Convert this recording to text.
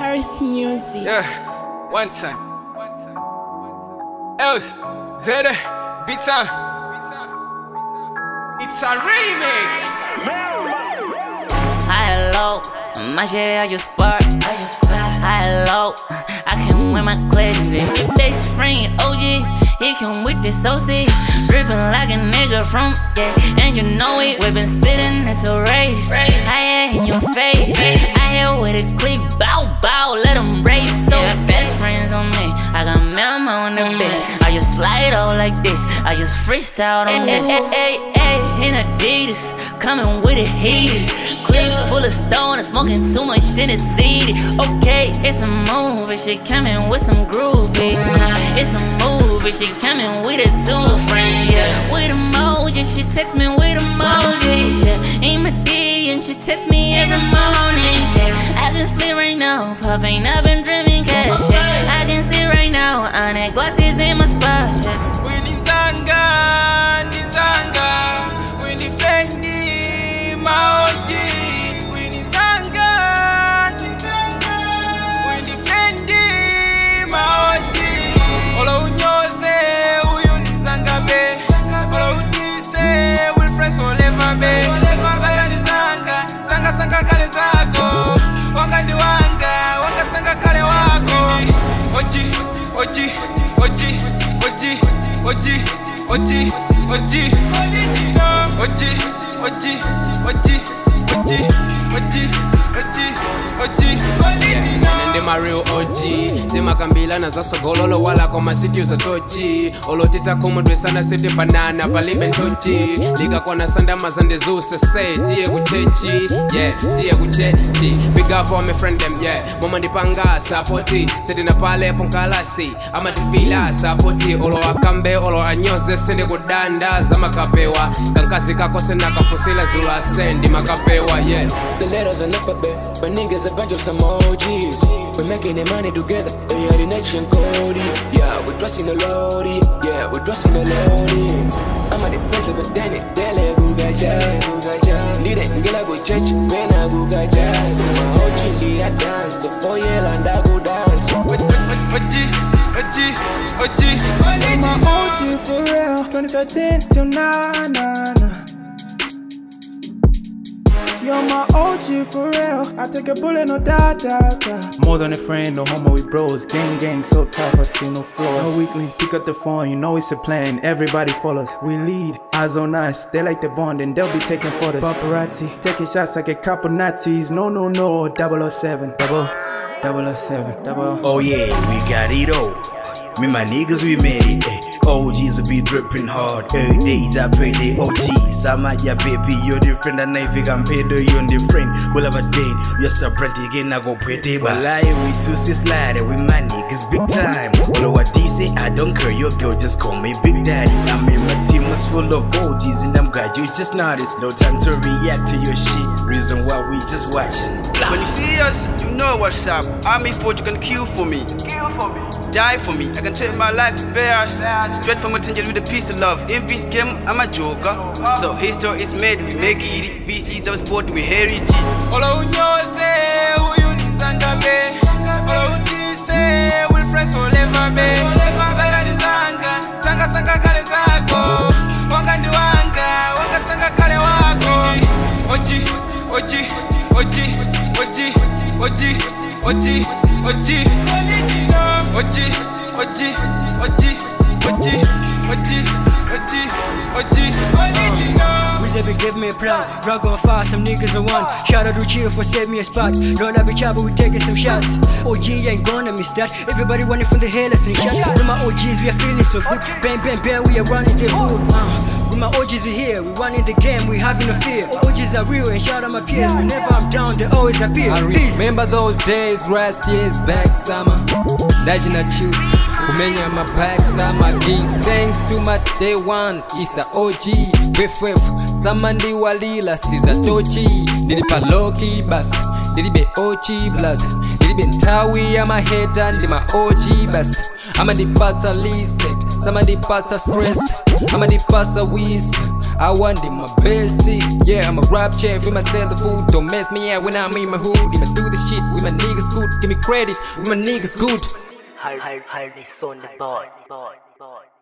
Paris Music. Yeah, one time. Else, Zedde, Vita. It's a remix. High low, my shit I just spark. High low, I can wear my clip. Your best friend OG, he come with this OC. Drippin' like a nigga from, yeah, and you know it. We been spittin', it's a race. I in your face. I here with a click, bow, bow, let them race. So best friends on me, I got Mama on the bed. I just slide out like this, I just freestyle on this. In Adidas, coming with the heaters. Clip full of stone and smoking too much shit is seedy. Okay, it's a movie, she coming with some groovies. It's a movie, she coming with a two friend. Yeah, with emojis, she text me with emojis. Yeah, ain't my D and she text me every morning. Yeah, I can sleep right now, puffing up and dreaming cash. Yeah, I can see right now, on that glasses in my spot. Yeah. We nizanga, we defendi maoji. We nizanga, we defendi maoji. Olo unyoze, uyu nizanga be. Olo udise, we friends forever be. Zanga nizanga, zanga kale zako. Wanga ni wanga, wanga sanga kale wako. Oji, oji, oji, oji, oji, oji, oji, original. Oji, oji, oji, oji, oji, oji, oji, original. Nende ma real OG, tema kambila na za sogololo wala koma city usa tochi. Olotita kumu dwesana city banana palibe ntochi. Liga kona sanda mazande zuse say tiye kuchechi, yeah, tiye kuchechi. Big up all my friend them, yeah. Mama ndipanga sapoti, seti na pale ponkalasi. Ama difila sapoti, olo akambe, olo anyoze sende kudanda za makapewa. Kankasi kako sena kafusila zula asendi makapewa, yeah. The letters are alphabet, but niggas a bunch of some OGs. We're making the money together, we are the nation Cody. Yeah, we're dressing the Lodi, yeah, we're dressing the Lodi. I'm at the place of a Danny, Dele Gugaja. Need it, get a good church, when I Gugaja. So my OGs, yeah, I dance, so oh yeah, and I go dance. Oji, I'm my OG for real, 2013 till now. You're my OG for real. I take a bullet, no doubt. More than a friend, no homo, we bros. Gang, so tough, I see no flaws. No weekly, pick up the phone, you know it's a plan. Everybody follows, we lead. Eyes on us, they like the bond and they'll be taking photos. Paparazzi, taking shots like a couple Nazis. No, 007, 007. Oh yeah, we got it all. Me my niggas, we made it. OGs will be dripping hard. Every days I pray they OGs. I'm at your baby, you're different. And if you can pay the you're different. We'll have a day, you're so pretty again. I go pretty. But lie, we two sis slide with my niggas big time. All what they say, I don't care. Your girl just call me Big Daddy. I mean, my team was full of OGs, and I'm glad you just noticed. No time to react to your shit. Reason why we just watching. Blah. When you see us, you know what's up. Army Fort, you can kill for me. Die for me. I can take my life to bears. Straight from a tingle with a piece of love. In this game, I'm a joker. So history is made, we make it. BC is our sport, we heritage. Olo unyoze, uyu nizanga be. Olo udise, we friends forever be. Zanga nizanga, zanga kale zako. Wanga ndi wanga, wanga sanga kale wako. Oji, oji, oji, oji, oji, oji, oji, original. Oji, oji, oji, oji, oji, oji, oji, original. Wizard give me a plan, drug on fire, some niggas are one. Shout out to Chill for save me a spot. Don't have a job, but we taking some shots. OG ain't gonna miss that. Everybody running from the hell, let's shot. With my OGs, we are feeling so good. Bang, bang, bang, we are running the hood. With my OGs are here, we running the game, we having no fear. OGs are real and shout out my peers. Whenever I'm down, they always appear. I remember those days, last year's back summer. Dajina choose, kumenya my back summer. Give thanks to my day one, it's a OG. Befwef, samandi walila, siza tochi. Nilipa loki bas, nilibe OG blast. Nilibe ntawi ya maheta, nilima OG bas. Ama di pasa respect, sama di pasa stress. Ama di pasa whisk, I want it, my bestie. Yeah, I'm a rap chef, we sell the food. Don't mess me out when I'm in my hood. I'ma do the shit with my niggas good. Give me credit, with my niggas good. Hardy on the board.